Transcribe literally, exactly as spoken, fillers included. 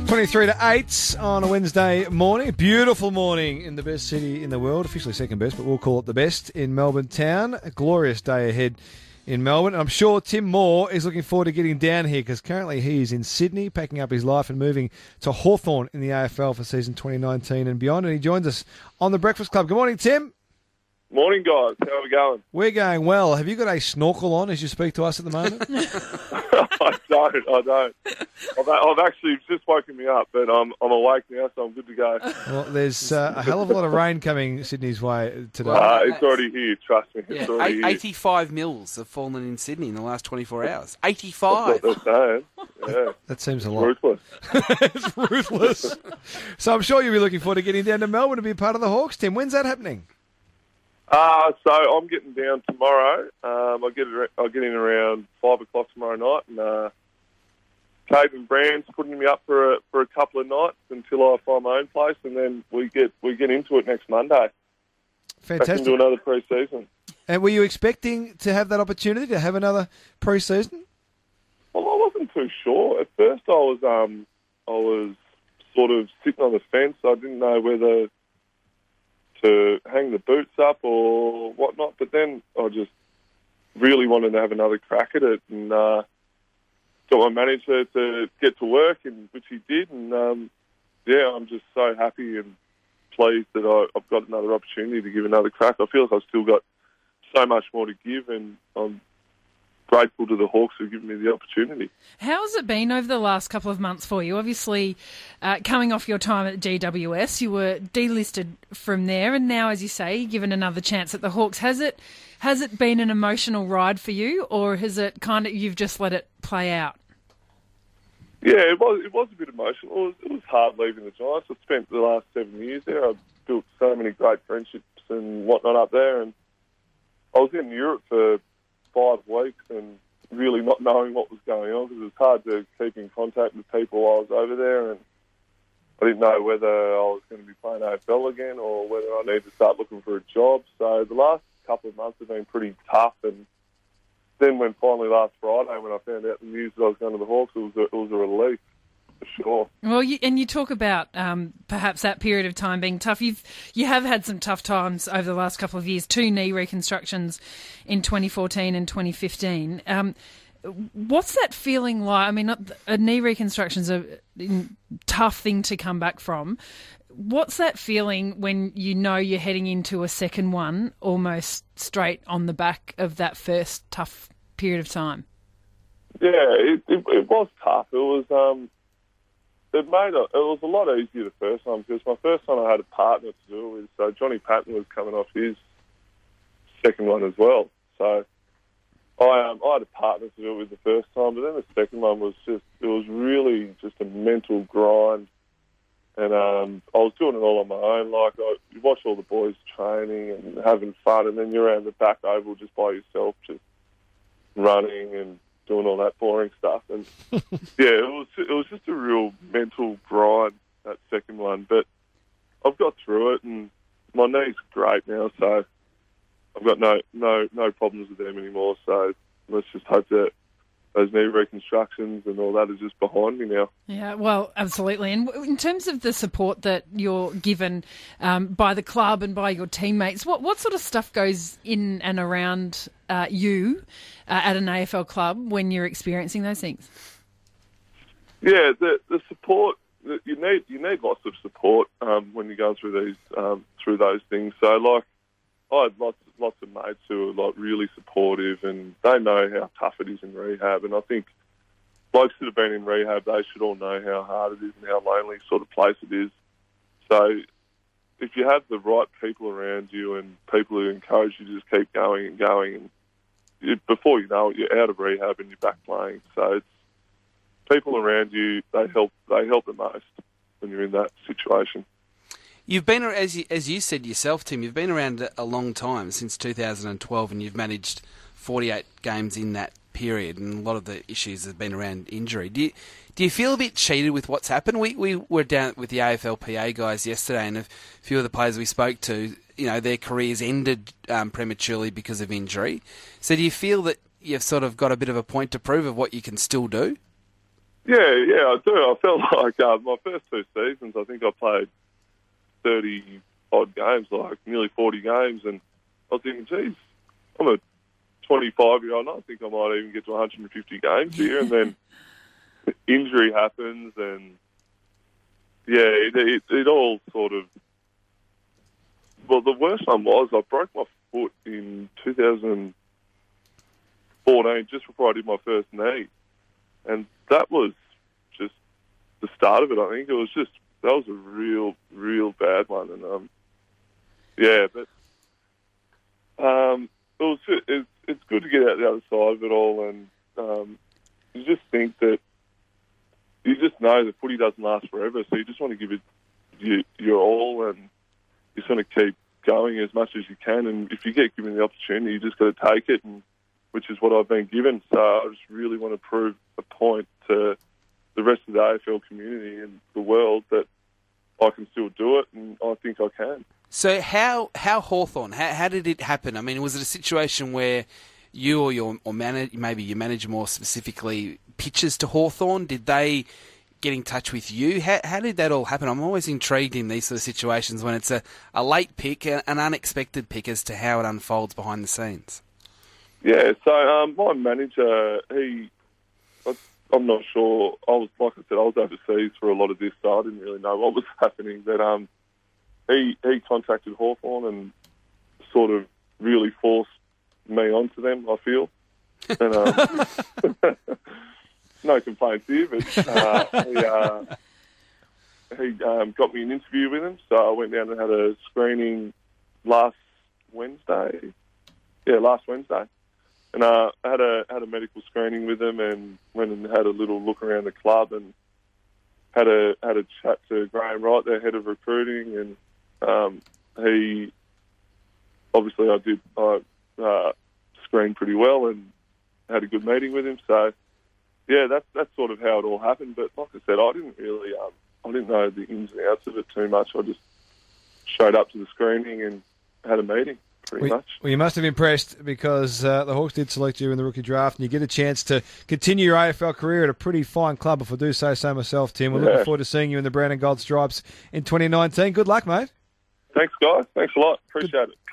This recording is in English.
twenty-three to eight on a Wednesday morning. Beautiful morning in the best city in the world. Officially second best, but we'll call it the best in Melbourne town. A glorious day ahead in Melbourne. And I'm sure Tim Moore is looking forward to getting down here because currently he is in Sydney, packing up his life and moving to Hawthorn in the A F L for season twenty nineteen and beyond. And he joins us on the Breakfast Club. Good morning, Tim. Morning, guys. How are we going? We're going well. Have you got a snorkel on as you speak to us at the moment? I don't. I don't. I've, I've actually just woken me up, but I'm I'm awake now, so I'm good to go. Well, there's uh, a hell of a lot of rain coming Sydney's way today. Uh, it's already here. Trust me. It's Yeah, already eight, here. eighty-five mils have fallen in Sydney in the last twenty-four hours. That's eighty-five. what they're saying. Yeah. That seems a lot. Ruthless. It's ruthless. So I'm sure you'll be looking forward to getting down to Melbourne to be a part of the Hawks, Tim. When's that happening? Uh, so I'm getting down tomorrow. Um, I get I get in around five o'clock tomorrow night, and uh, Kate and Brand's putting me up for a, for a couple of nights until I find my own place, and then we get we get into it next Monday. Back Fantastic. into another pre-season. And were you expecting to have that opportunity to have another pre-season? Well, I wasn't too sure. At first, I was um, I was sort of sitting on the fence. I didn't know whether to hang the boots up or whatnot. But then I just really wanted to have another crack at it, and uh, got my manager to get to work, and which he did. And um, yeah, I'm just so happy and pleased that I, I've got another opportunity to give another crack. I feel like I've still got so much more to give, and I'm grateful to the Hawks for giving me the opportunity. How's it been over the last couple of months for you? Obviously, uh, coming off your time at G W S, you were delisted from there, and now, as you say, given another chance at the Hawks. Has it has it been an emotional ride for you, or has it kind of you've just let it play out? Yeah, it was it was a bit emotional. It was, it was hard leaving the Giants. I spent the last seven years there. I built so many great friendships and whatnot up there, and I was in Europe for five weeks and really not knowing what was going on because it was hard to keep in contact with people while I was over there, and I didn't know whether I was going to be playing A F L again or whether I needed to start looking for a job. So the last couple of months have been pretty tough, and then when finally last Friday when I found out the news that I was going to the Hawks, it was a, it was a relief. Sure. Well, you, and you talk about um, perhaps that period of time being tough. You've you have had some tough times over the last couple of years. Two knee reconstructions in twenty fourteen and twenty fifteen. Um, what's that feeling like? I mean, a knee reconstruction's a tough thing to come back from. What's that feeling when you know you're heading into a second one, almost straight on the back of that first tough period of time? Yeah, it, it, it was tough. It was. Um, It made a, it was a lot easier the first time because my first time I had a partner to do it with. So Johnny Patton was coming off his second one as well. So I um, I had a partner to do it with the first time, but then the second one was just it was really just a mental grind, and um, I was doing it all on my own. Like I, you watch all the boys training and having fun, and then you're around the back oval just by yourself, just running and doing all that boring stuff. And yeah, it was it was just a real mental grind, that second one. But I've got through it, and my knee's great now, so I've got no no no problems with them anymore. So let's just hope that those knee reconstructions and all that is just behind me now. Yeah, well, absolutely. And in terms of the support that you're given um, by the club and by your teammates, what what sort of stuff goes in and around uh, you uh, at an A F L club when you're experiencing those things? Yeah, the the support you need you need lots of support um, when you go through these um, through those things. So like I had lots lots of mates who are like really supportive, and they know how tough it is in rehab. And I think blokes that have been in rehab, they should all know how hard it is and how lonely sort of place it is. So if you have the right people around you and people who encourage you to just keep going and going, and you, before you know it, you're out of rehab and you're back playing. So it's people around you, they help they help the most when you're in that situation. You've been, as you, as you said yourself, Tim, you've been around a long time, since two thousand twelve, and you've managed forty-eight games in that period, and a lot of the issues have been around injury. Do you, do you feel a bit cheated with what's happened? We we were down with the A F L P A guys yesterday, and a few of the players we spoke to, you know, their careers ended um, prematurely because of injury. So do you feel that you've sort of got a bit of a point to prove of what you can still do? Yeah, yeah, I do. I felt like uh, my first two seasons, I think I played thirty-odd games, like nearly forty games, and I was thinking, geez, I'm a twenty-five-year-old, and I think I might even get to one hundred fifty games here, and then injury happens, and, yeah, it, it, it all sort of... Well, the worst one was I broke my foot in two thousand fourteen, just before I did my first knee. And that was just the start of it, I think. It was just, that was a real, real bad one. And, um, yeah, but um, it was just, it's, it's good to get out the other side of it all. And um, you just think that, you just know that footy doesn't last forever. So you just want to give it your, your all, and you just want to keep going as much as you can. And if you get given the opportunity, you just got to take it, and which is what I've been given. So I just really want to prove a point to the rest of the A F L community and the world that I can still do it, and I think I can. So how how Hawthorn, how, how did it happen? I mean, was it a situation where you or your or manage, maybe your manager more specifically pitches to Hawthorn? Did they get in touch with you? How, how did that all happen? I'm always intrigued in these sort of situations when it's a, a late pick, an unexpected pick, as to how it unfolds behind the scenes. Yeah, so um, my manager, he, I'm not sure, I was, like I said, I was overseas for a lot of this, so I didn't really know what was happening, but um, he he contacted Hawthorn and sort of really forced me onto them, I feel. And, um, no complaints here, but uh, he, uh, he um, got me an interview with him, so I went down and had a screening last Wednesday. Yeah, last Wednesday. And uh, I had a had a medical screening with him, and went and had a little look around the club, and had a had a chat to Graham Wright, their head of recruiting, and um, he obviously I did I uh, screened pretty well and had a good meeting with him. So yeah, that's that's sort of how it all happened. But like I said, I didn't really um, I didn't know the ins and outs of it too much. I just showed up to the screening and had a meeting. Pretty well, much. Well, you must have impressed, because uh, the Hawks did select you in the rookie draft, and you get a chance to continue your A F L career at a pretty fine club, if I do say so myself, Tim. We're yeah. looking forward to seeing you in the brown and gold stripes in twenty nineteen. Good luck, mate. Thanks, guys. Thanks a lot. Appreciate good, it.